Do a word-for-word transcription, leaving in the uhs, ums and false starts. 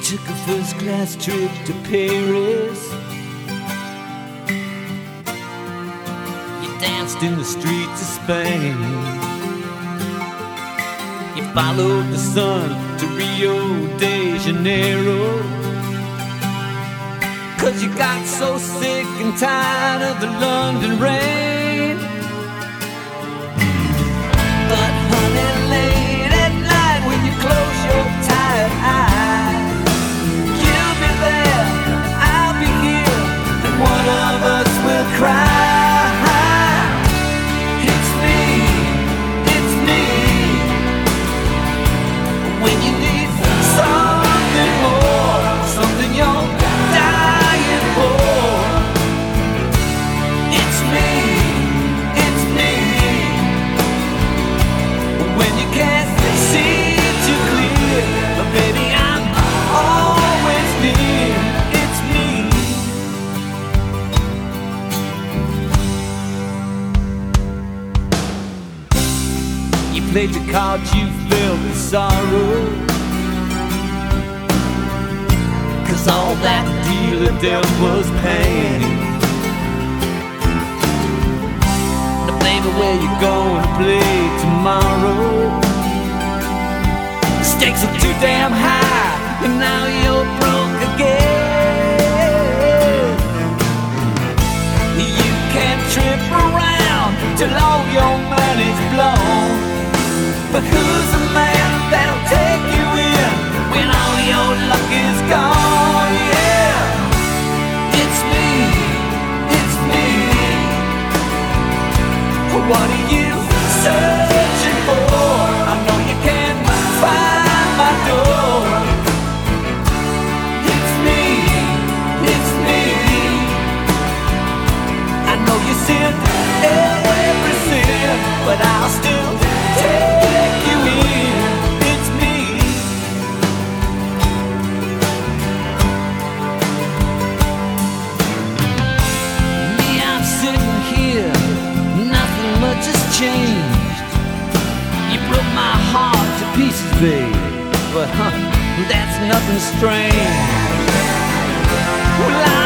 took a first class trip to Paris. You danced in the streets of Spain. You followed the sun to Rio de Janeiro, 'cause you got so sick and tired of the London rain. But honey, late at night when you close your tired eyes, you'll be there, I'll be here, and one of us will cry. It's me, it's me. When you need something more, something you're dying for, it's me, it's me. When you can't see too clear, but baby, I'm always near. It's me. You played the cards you filled with sorrow, 'cause all that dealer dealt was pain. Now baby, where you gonna play tomorrow? The stakes are too damn high, and now you're broke again. You can't trip around till all your money's blown. But who's the man that'll take you in when all your luck is gone? Yeah, it's me, it's me. What are you searching for? I know you can't find my door. It's me, it's me. I know you sin every sin, but I'll still take you in. It's me. Me, I'm sitting here, nothing much has changed. You broke my heart to pieces, babe, but huh, that's nothing strange. Well, I